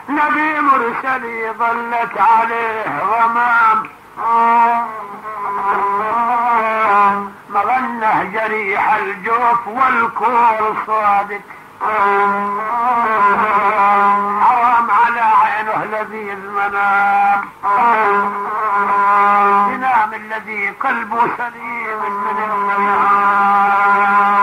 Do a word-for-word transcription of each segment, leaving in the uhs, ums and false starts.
نبي مرسلي ظلت عليه غمام، مغنه جريح الجوف والكور صادق، حرام على عينه لذيذ منام، ينام الذي قلبه سليم من النيام.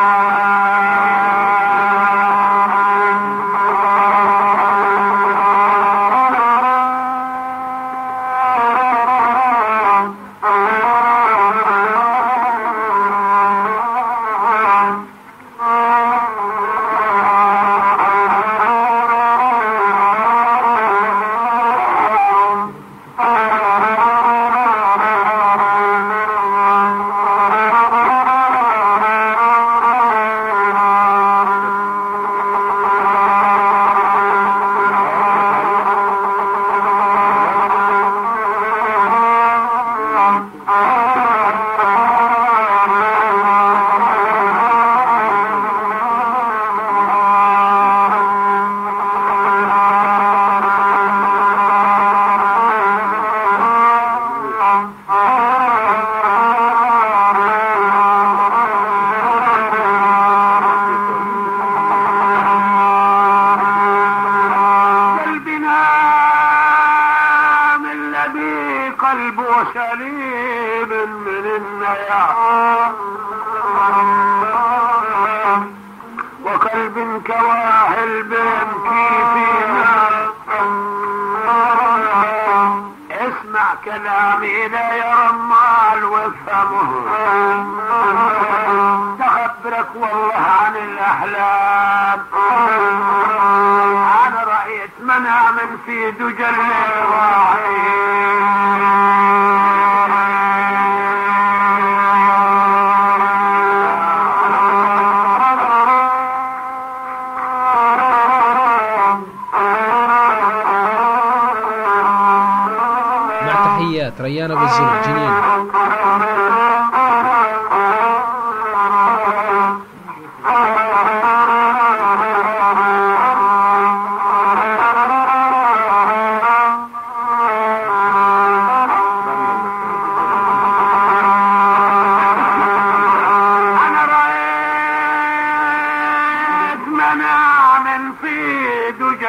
وقلب كواهل بيبكي فينا، اسمع كلامي لا يا رمال وافهمه، تخبرك والله عن الاحلام. انا رأيت منام في دجى الراعي، ريان ابو الزرع جنين. انا رأيت منام في دجى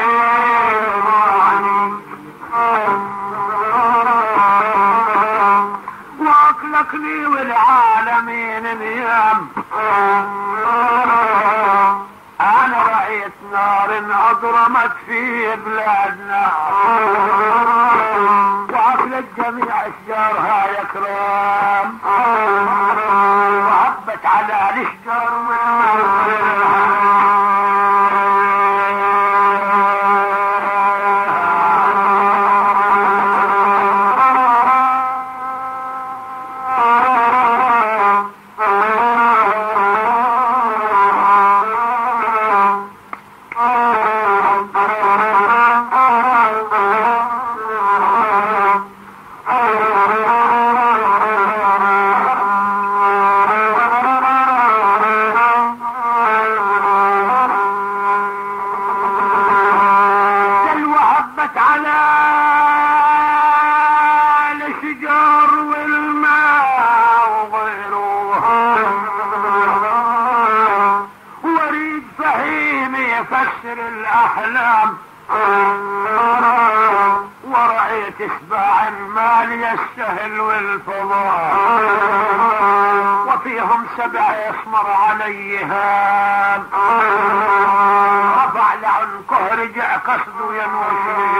واطلقني والعالمين نيام. انا رأيت نار اضرمت في بلادنا، وعقلت جميع اشجارها يا كرام، وهبت على الاشجار من الأحلام. ورأيت إشباع المال يستهل والفضاء، وفيهم سبع يسمر عليها، رفع لعنقه رجع قصده ينوشي.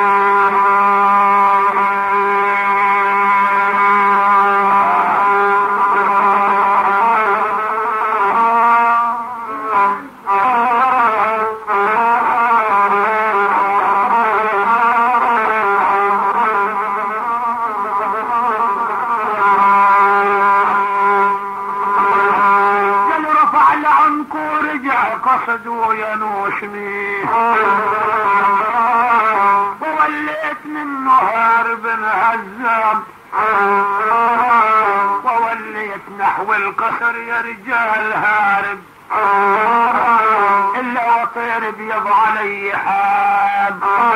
قصدوا ينوشني، ووليت منه هارب هزام، ووليت نحو القصر يا رجال هارب، إلا وطير بيض علي حام.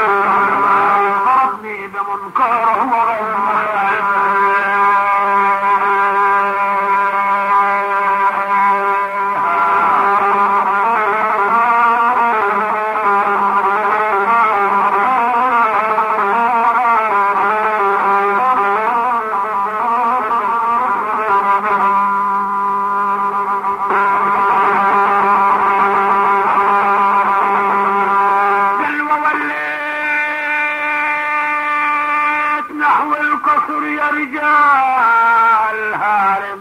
يا رجال هارب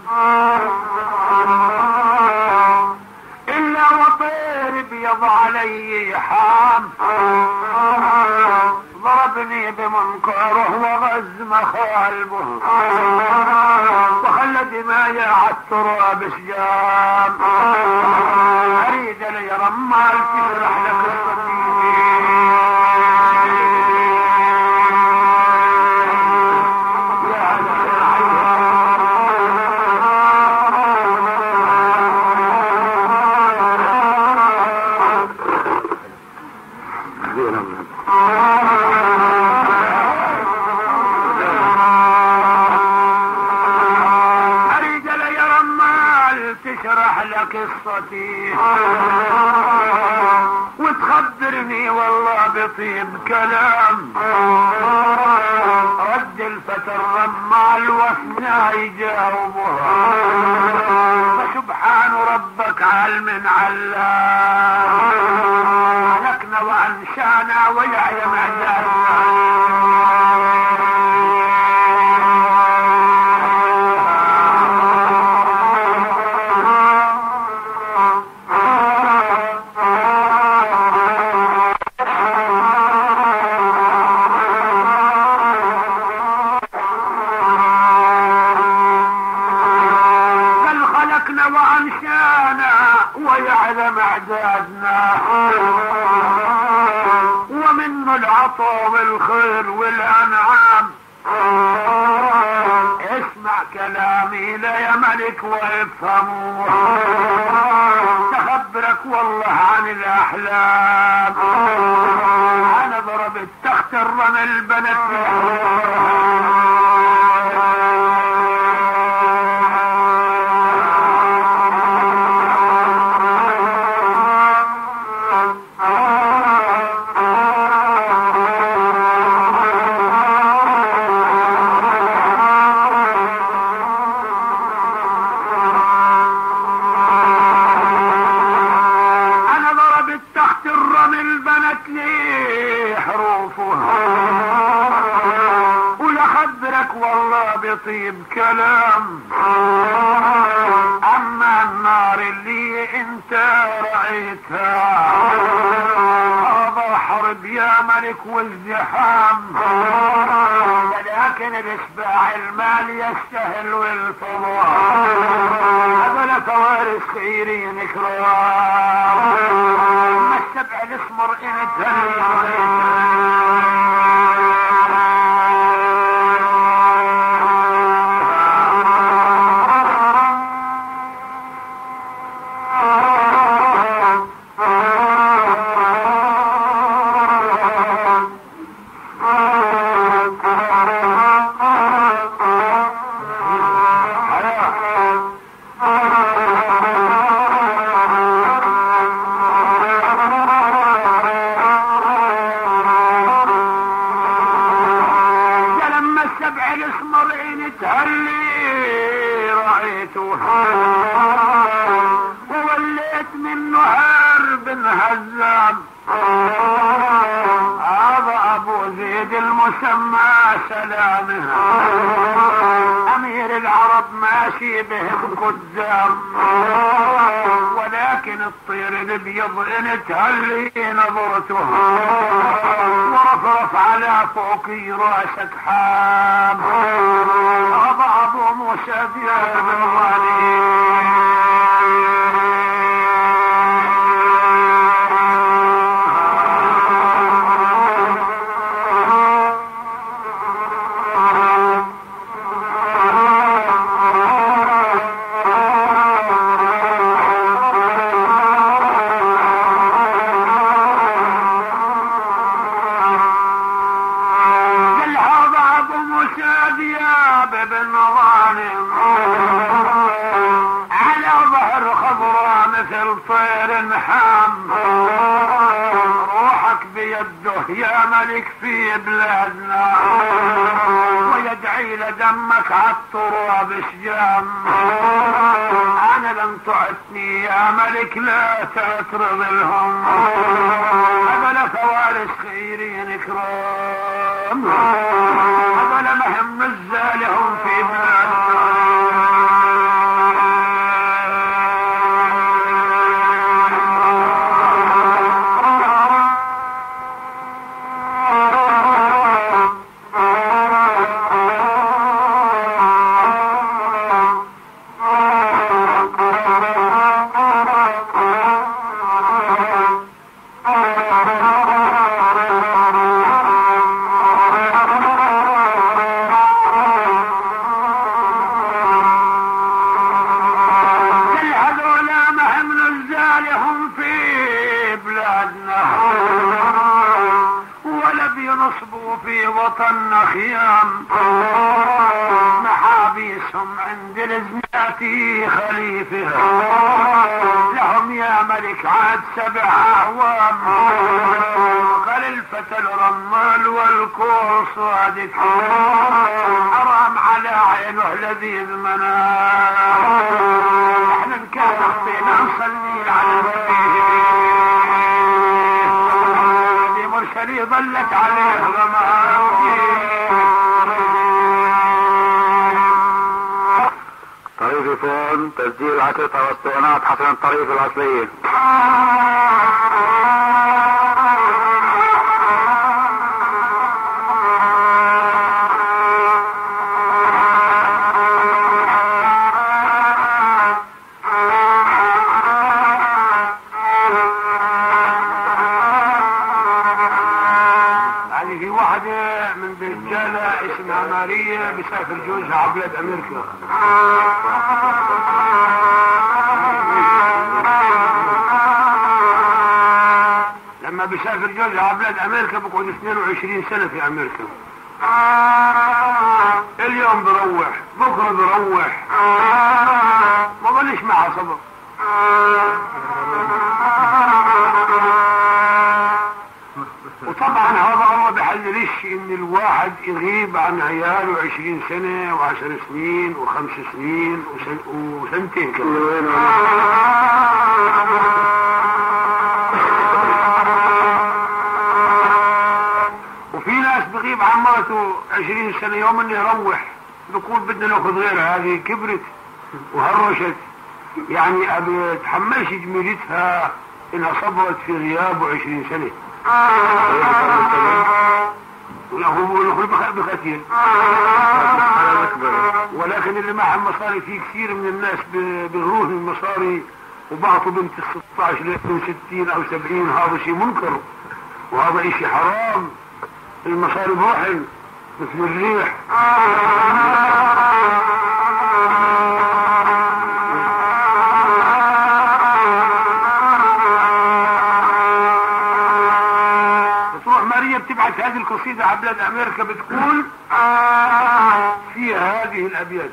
إلا وطير بيض علي حام، ضربني بمنكره وغز مخالبه وخلى دمايا عالتراب سجام. اريد لي رمال تشرح لك قصتي وتخبرني والله بطيب كلام. رد الفتى الرمال وثنى يجاوبها، فسبحان ربك علم علام. هلكنا وانشانا ويعلم اعدادنا. ومنه العطا والخير والانعام. اسمع كلامي لا يا ملك وافهموه، تخبرك والله عن الاحلام. انا ضربت تحت الرمل بنت طيب كلام. اما النار اللي انت رأيتها هذا حرب يا ملك والزحام، ولكن الاشباع المال يستهل والفضاء. هذا لفوارس خيرين كرام، ما السبع الاسمر انت ووليت منه حرب هزام. هذا ابو زيد المسمى سلامه، امير العرب ماشي بهم قدام. ولكن الطير الابيض انت هلي نظرته ورفرف على فوقي راسك حام. هذا ابو موسى دياب الغالي. روحك بيده يا ملك في بلادنا، ويدعي لدمك عالتراب شجام. انا لم تعتني يا ملك لا تعترض لهم، هذا فوارس خيرين كرام. هذا مهم الزاله بينصبوا في وطن خيام محابيسهم عند الزناتي خليفه لهم يا ملك عاد سبع اعوام قال الفتى الرمال والكوع صادق حرام على عينه لذيذ منام احنا كان اخطينا نصلي على النبي دي مرسلي ظلت عليه غمام طريق فون تسجيل عشر توسطونات حسن الطريق الأصلية. يعني في واحدة من رجالة اسمها ماريا بسافر جوزها على بلاد أمريكا. لما بيسافر جوزها على بلاد أمريكا بقعد اثنين وعشرين سنة في أمريكا. اليوم بروح بكرة بروح ما ظلش معها صبر. وطبعا هذا الله بحللش ان الواحد يغيب عن عياله عشرين سنة وعشر سنين وخمس سنين وسن... وسنتين كمان. وفي ناس بغيب عن مرته عشرين سنة يوم انه يروح بيقول بدنا ناخذ غيرها هذه كبرت وهرشت يعني ابي تحملش جميلتها انها صبرت في غيابه عشرين سنة. ونقول بخاتين ولكن اللي معه مصاري في كثير من الناس بيغروه المصاري وبعطوا بنت ستة عشر ل ستين او سبعين. هذا شيء منكر وهذا شيء حرام. المصاري بروحن مثل الريح. بتبعث هذه القصيدة على بلاد أمريكا بتقول فيها هذه الأبيات.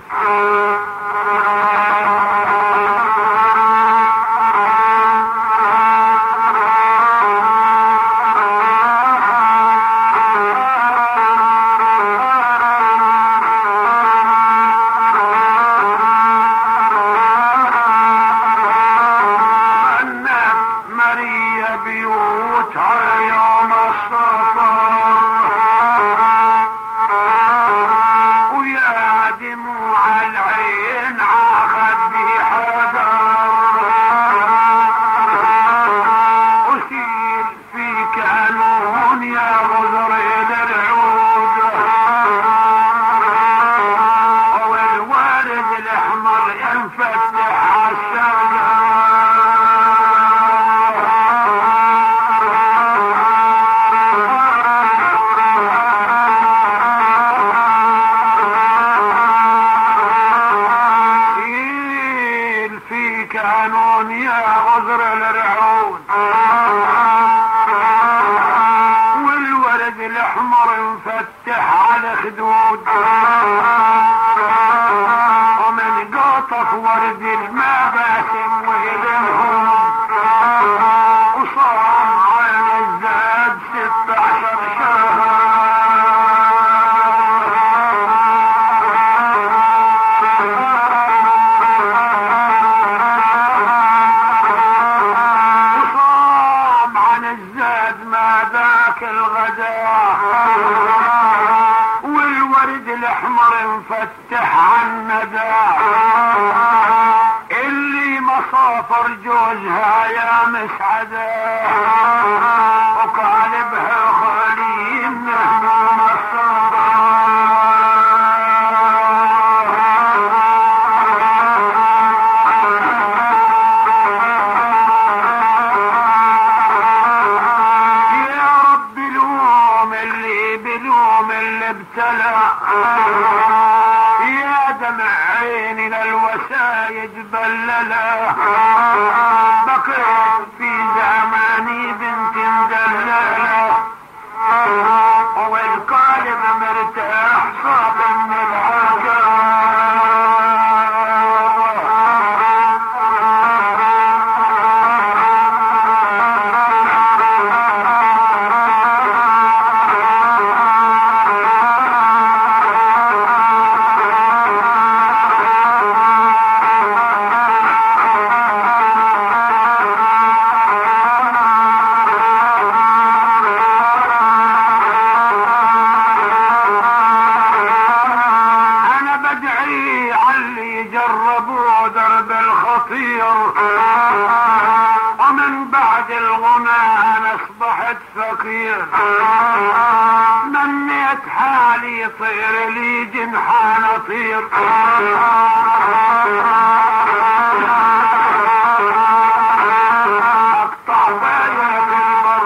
جوزها يا مسعدة وقالبها خالي منه مصابة يا رب لوم اللي بلوم اللي ابتلى يا دمع عيني للوسايد بللا بقيت في زماني بنت مدللة الطير منيت حالي طير لي جنحان اطير اقطع طير بالبر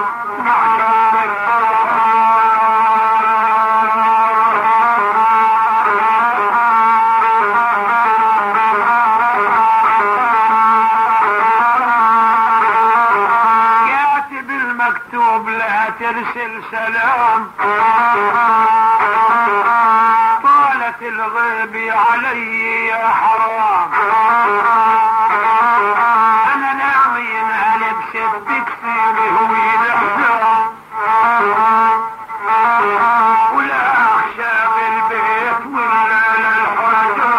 مكتوب لا ترسل سلام طالت الغيب علي يا حرام انا ناويين البس التكسير هوي الاحلام ولا اخشى بالبيت ولا للحرام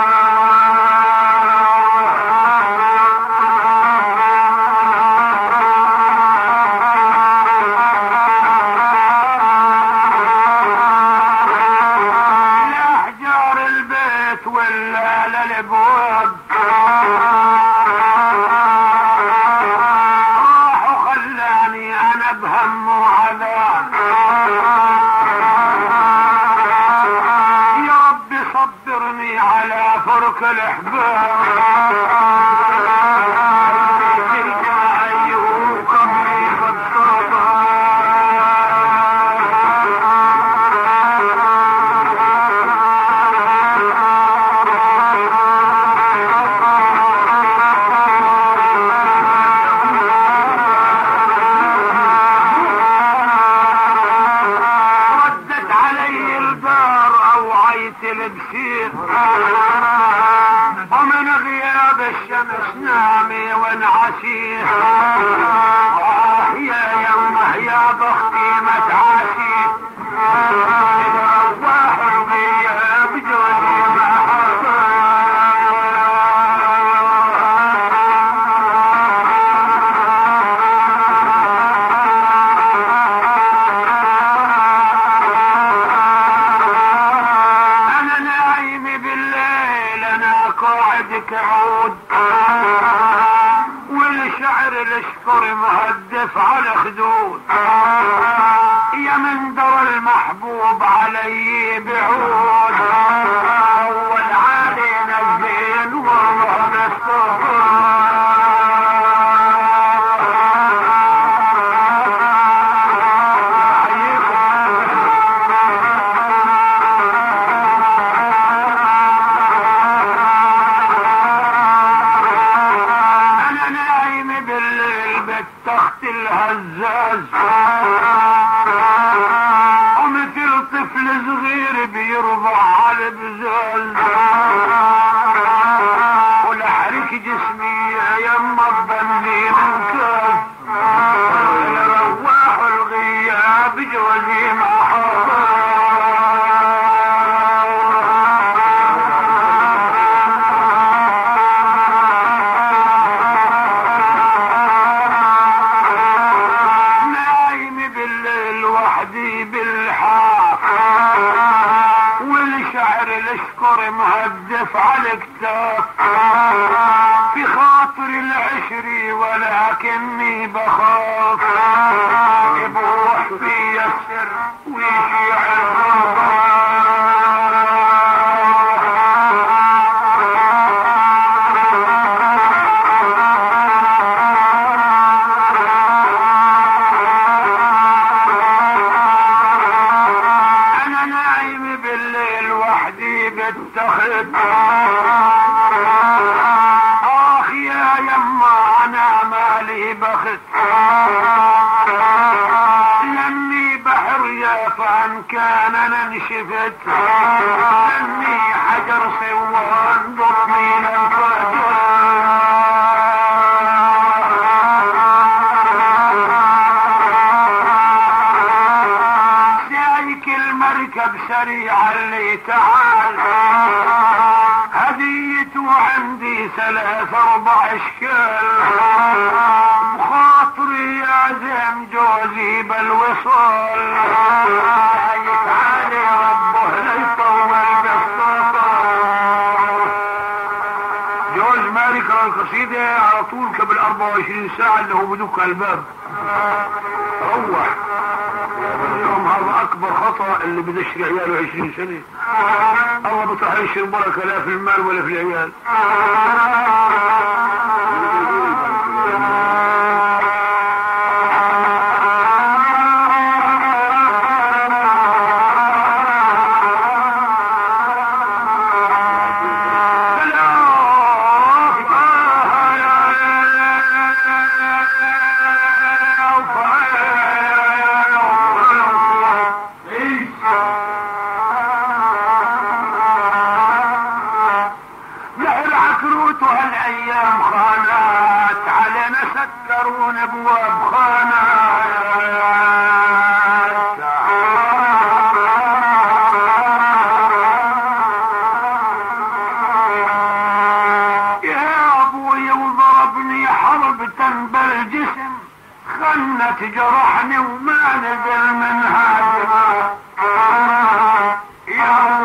ولا للابواب راحوا خلاني انا بهم وعذاب يا ربي صبرني على فرق الاحباب البسير ومن غياب الشمس نامي وانعسيه آه يا يمه يا بختي متعاسي الارواح الغياب جوني عود والشعر الاشكر مهدف على خدود يا من در المحبوب علي بعود والعالي نزين والله مستغفر تخت الهزاز ومثل طفل صغير بيرضع على بزاز ولحرك جسمي يما الضني منكاز رواح الغياب جوزي محاضر الاشكر مهدف على كتاف في خاطر العشري ولكني بخاف يبوح في السر ويشيع بالتخت اخ يا يما انا مالي بخت لاني بحر يا فان كان انا انشفت لاني حجر سوان ضطني الفجر المركب سريع اللي تعال هديته عندي ثلاث اربع اشكال خاطري يعزم جوزي بالوصال يتعالي ربه ليطول بالسطر جوز مالك القصيدة على طول قبل اربع وعشرين ساعة اللي هو بدك الباب روح هذا اكبر خطأ اللي بدشر عياله عشرين سنة. الله بتحيش البركة لا في المال ولا في العيال. جرحني وما نزل من هذا يا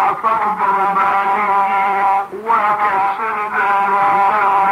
كعصت برماني وكسرنا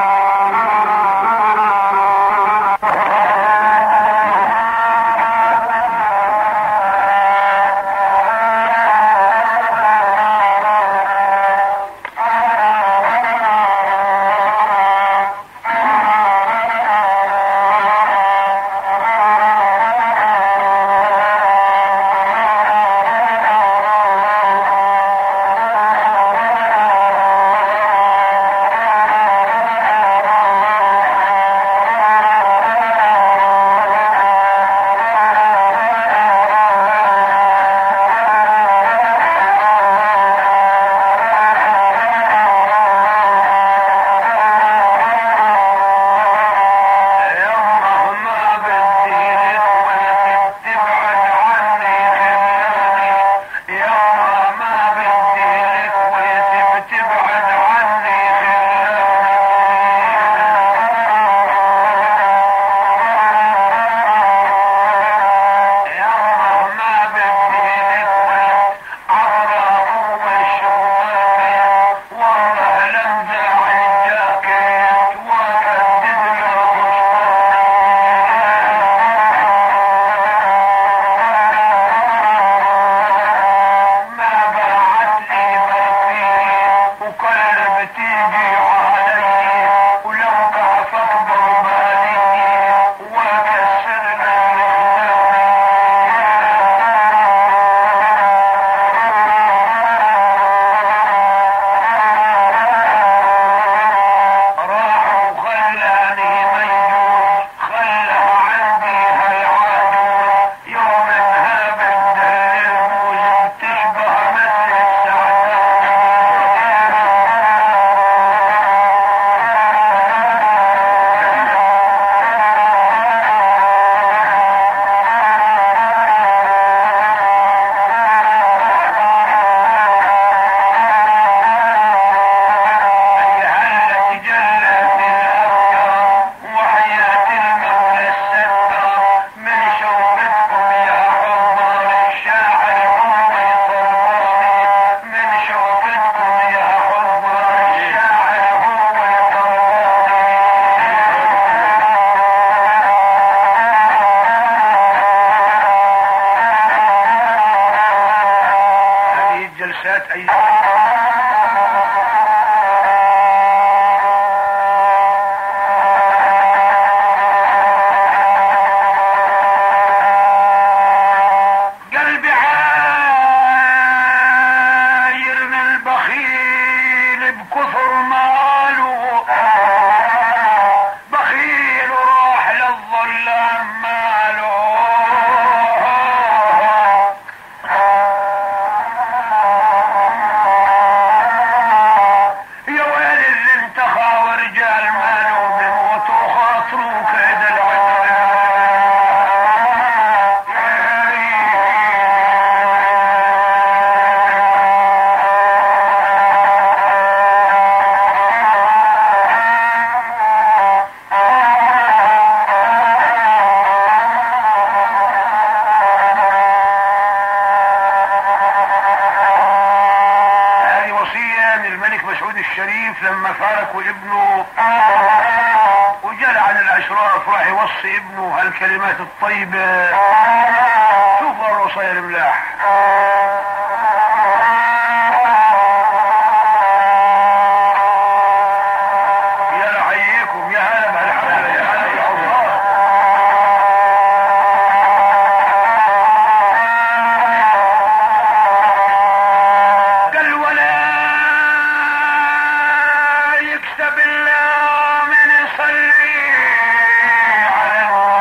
لما فارقوا ابنه وجل عن الاشراف راح يوصي ابنه هالكلمات الطيبة. شوفوا الرصير ملاح يا رحيكم يا هلا بهالحمد يا هلا يا الله. قال ولا يكسب الله من يصلي على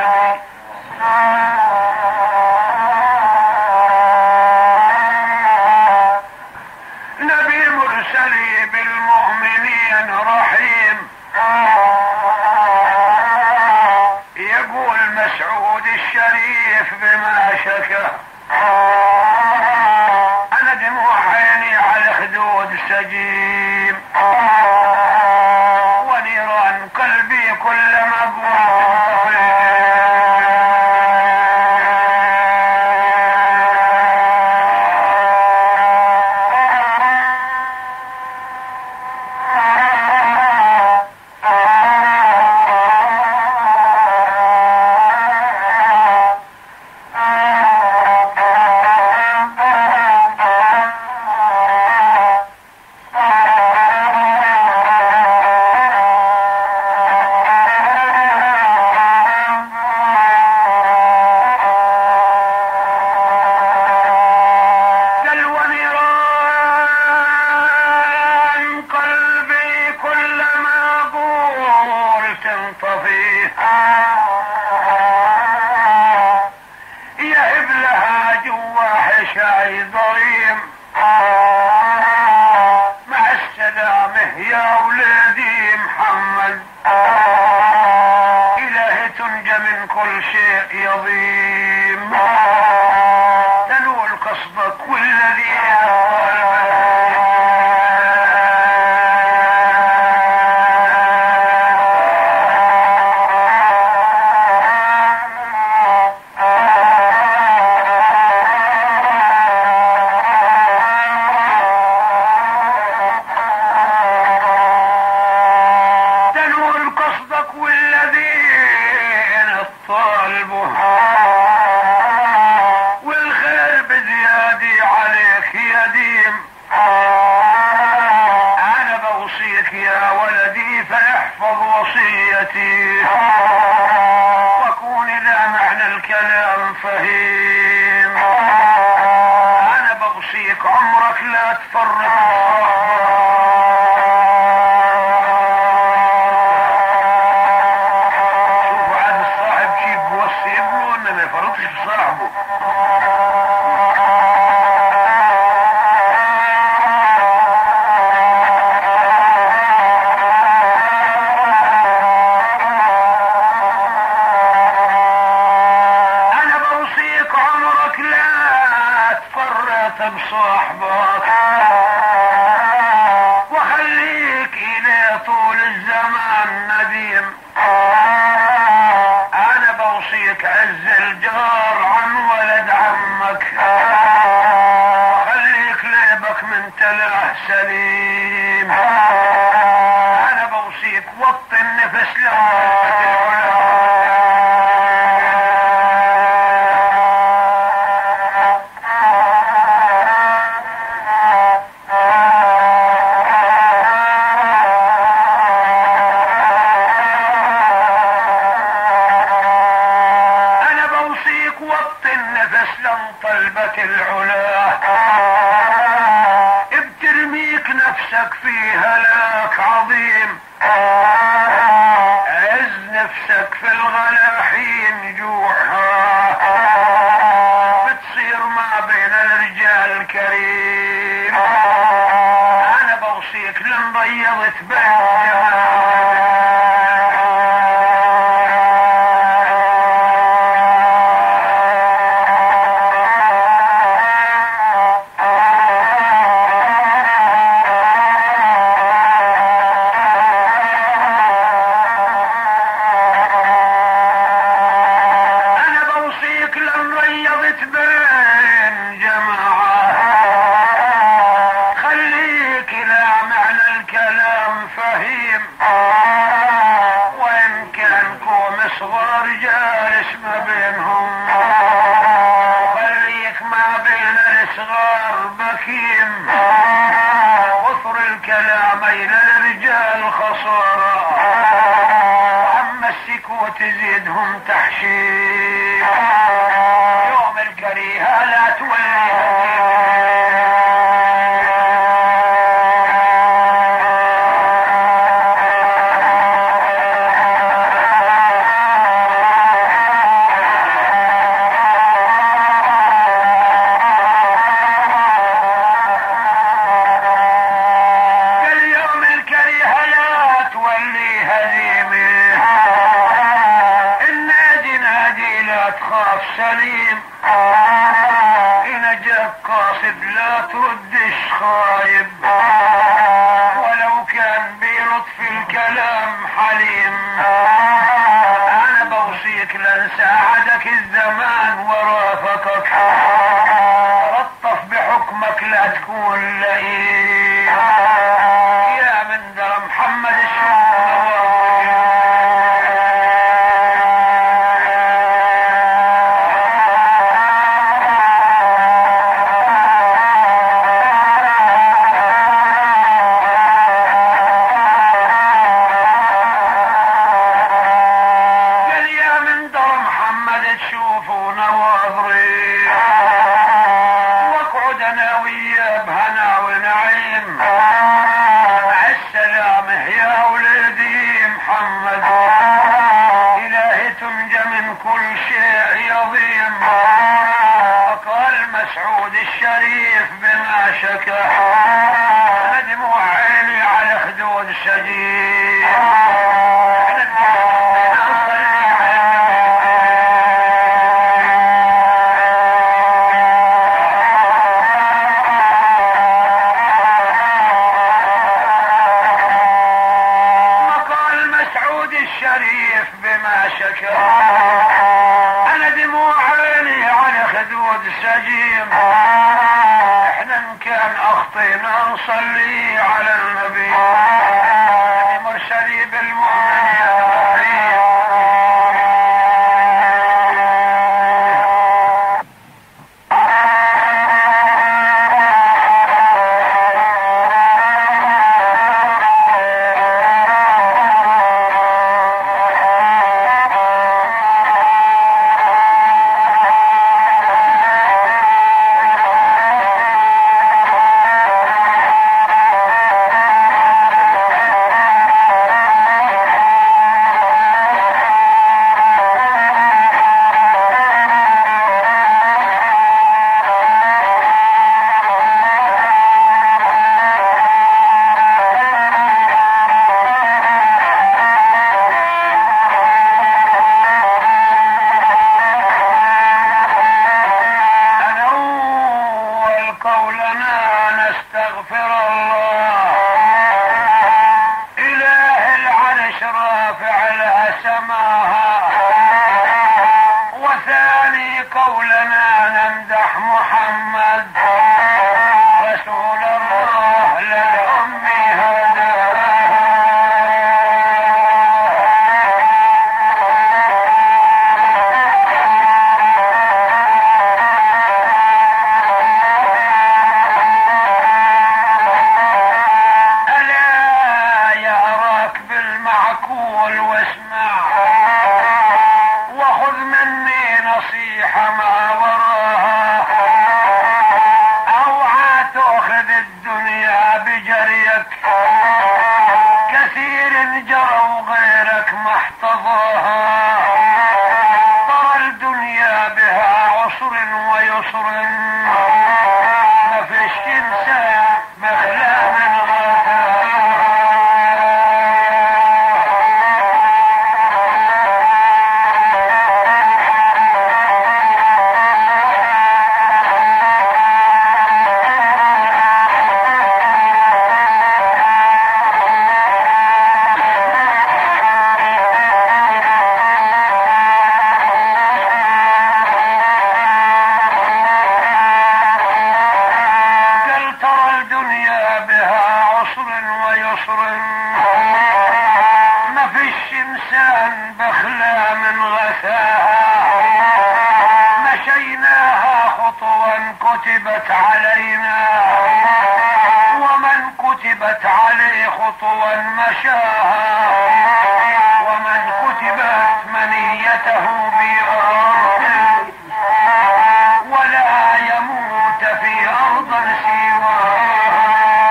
النبي نبي مرسلي بالمؤمنين رحيم. يقول مسعود الشريف بما شكى انا دموع عيني على خدود سجيم ونيران قلبي كلما قلت يا ولادي محمد إلهي تنجى من كل شيء يضيم تنول قصدك والذي وكون إذا معنى الكلام فهيم. أنا بوصيك عمرك لا تفرق شوفوا عاد الصاحب كيف بوصي ابنه انه ما يفرطش بصاحبه. بصاحبك وخليك إلى طول الزمان نديم. أنا بوصيك عز الجار عن ولد عمك خليك لعبك من تلاه سليم. أنا بوصيك وطي النفس لك العلا بترميك نفسك في هلاك عظيم. عز نفسك في الغلا حين جوعها بتصير ما بين الرجال الكريم. انا بوصيك لن ضيضت بين وفر الكلامين للرجال خسارة وعم السكوت تزيدهم تحشيم. يوم الكريهة لا تولي سليم. إن جاك قاصد لا تردش خايب ولو كان بلطف الكلام حليم. أنا بوصيك لن ساعدك الزمان ورافقك رطف بحكمك لا تكون لئيم. يا من در محمد الشوق الشريف بما شكا ندموا عيني على خدود الشريف بما شكر. انا دموع عيني على خدود سجيم. احنا ان كان اخطينا نصلي على النبي مرشدي بالمؤمن يا رحيم. كتبت علينا ومن كتبت عليه خطوا مشاها ومن كتبت منيته بأرض ولا يموت في أرض سواها.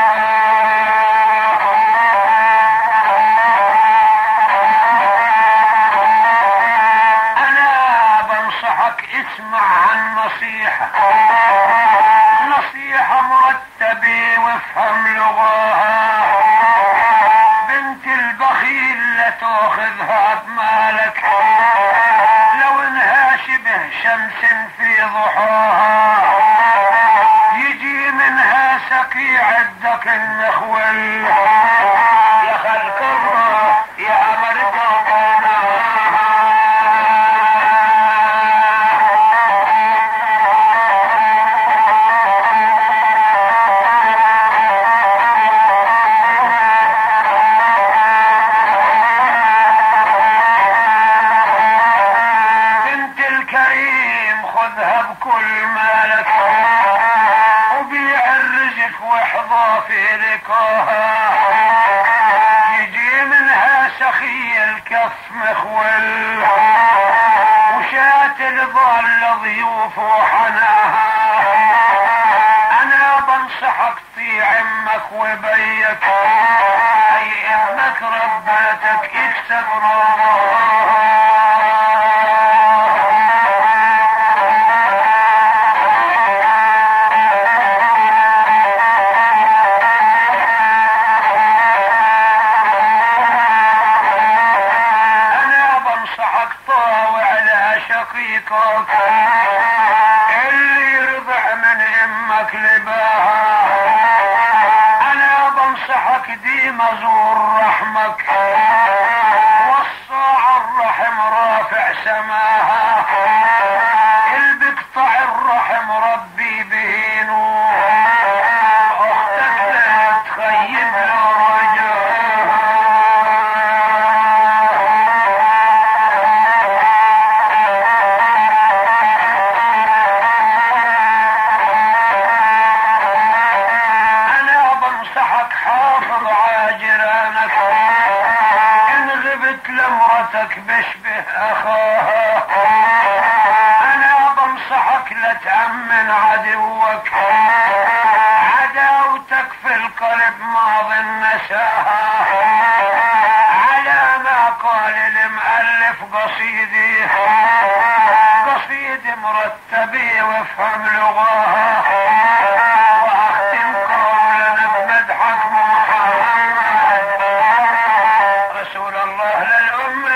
أنا بنصحك اسمع عن نصيحة نصيحة مرتبة وافهم لغاها. بنت البخيل لا تاخذها بمالك لو انها شبه شمس في ضحاها يجي منها سقيع الدك النخول يا خلق الله يا مرد بكل مالك وبيع الرزق واحظى في رقاها يجي منها سخي الكف مخول وشات الظل ضيوف وحناها. انا بنصحك طيع امك وبيك اي امك رباتك اكسب رضاها. شقيقك اللي رضع من امك لباها. انا بنصحك ديما زور رحمك وصى سماها البقطع الرحم ربي به نور اختك لا تخيب له بشبه اخاها انا بنصحك لا تأمن عدوك عداوتك في القلب ماض نساها على ما قال المؤلف قصيدي قصيدي مرتبي وافهم لغاها واختم قولنا بمدحك محمد رسول الله للأمة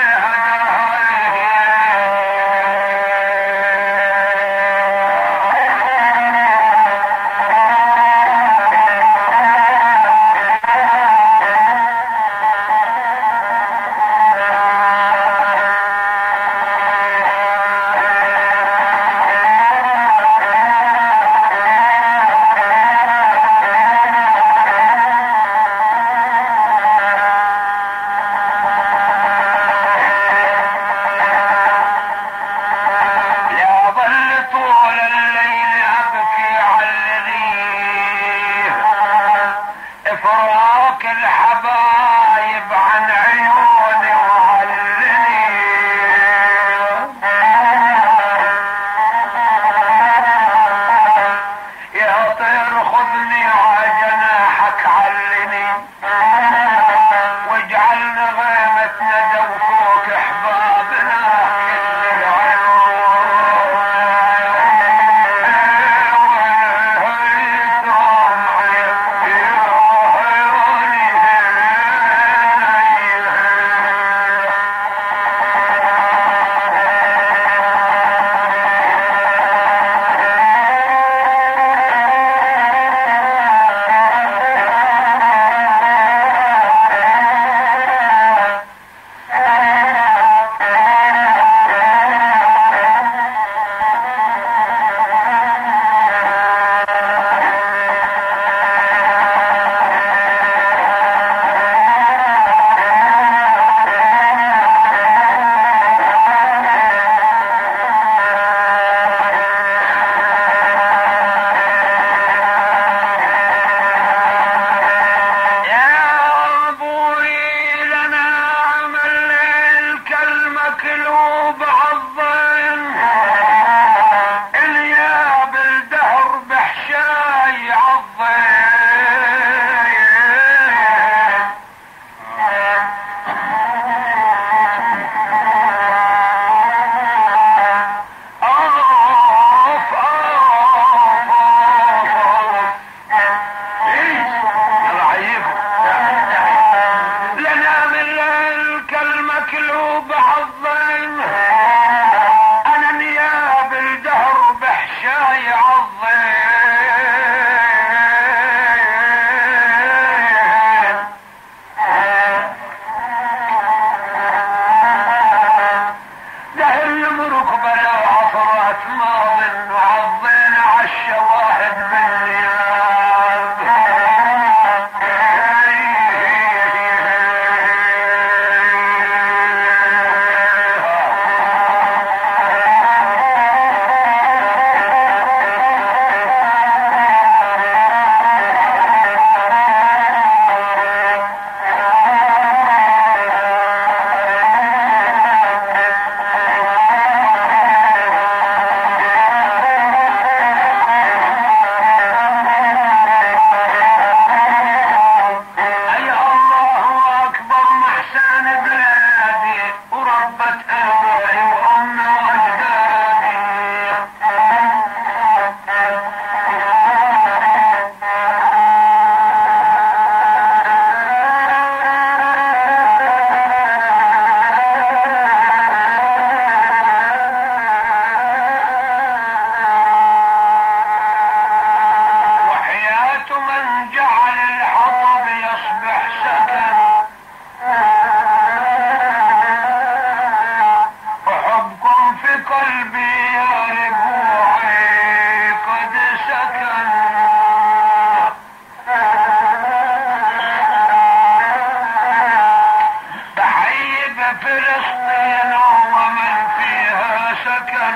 فلسطين ومن فيها سكن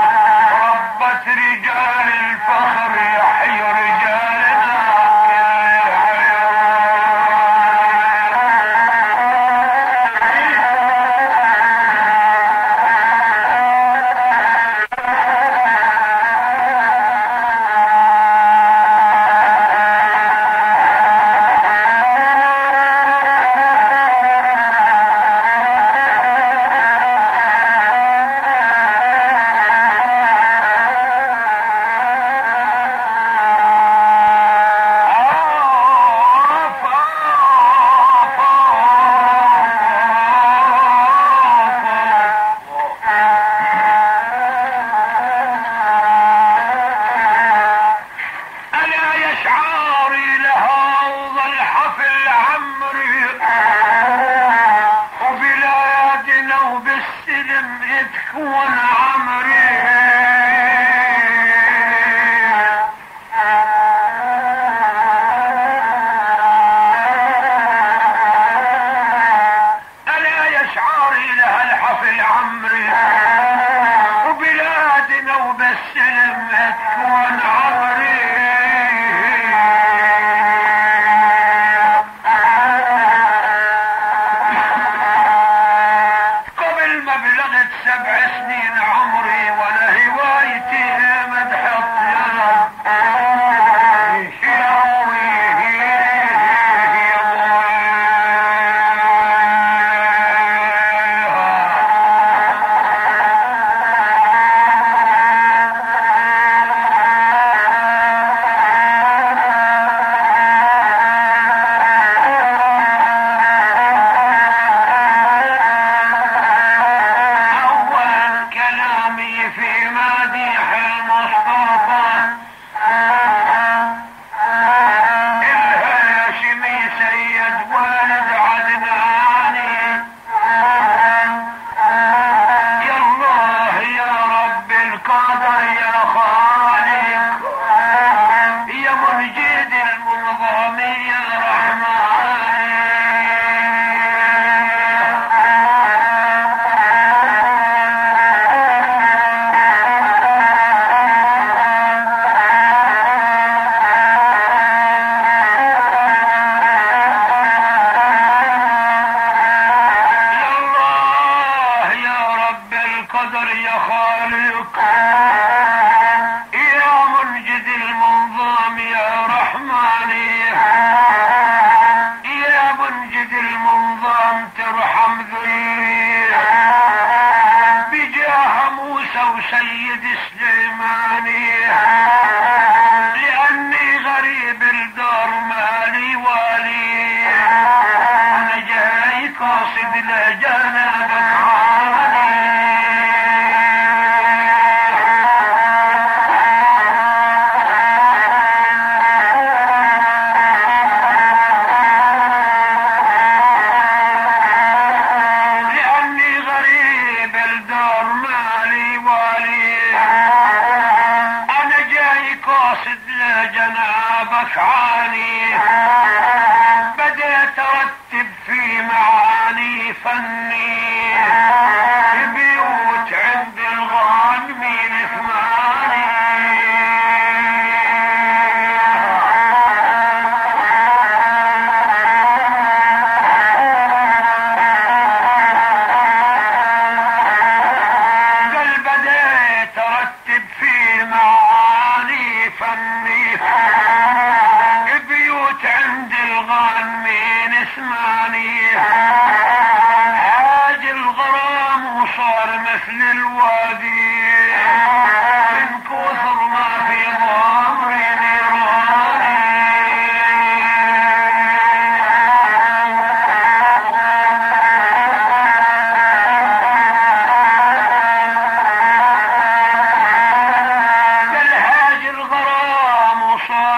ربت رجال الفخر يحيي رجالنا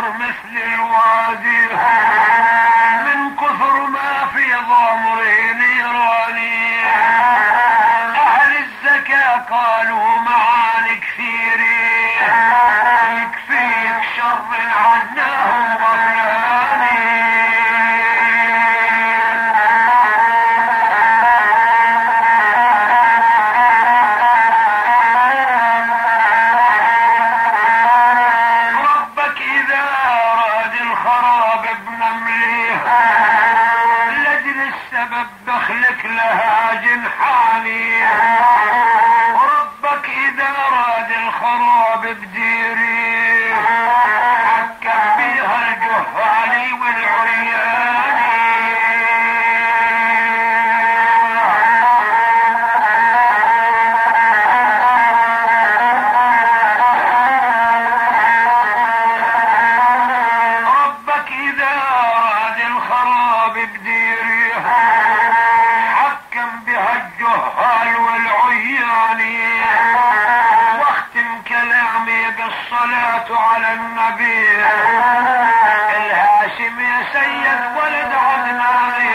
مثل الوادي من كثر ما في ضمري سبب دخلك لها جنحاني، ربك اذا اراد الخراب بديري حكم بيها الجهالي والعرياني. ربك اذا اراد الخراب بديري حكم بها الجهال والعياني. واختم كلامي بالصلاة على النبي الهاشمي سيد ولد عدنان.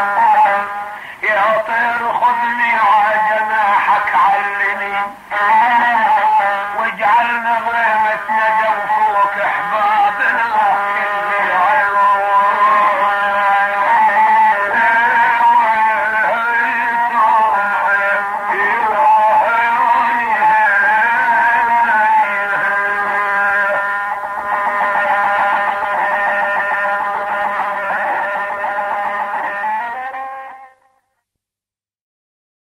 طير خذني على جناحك علني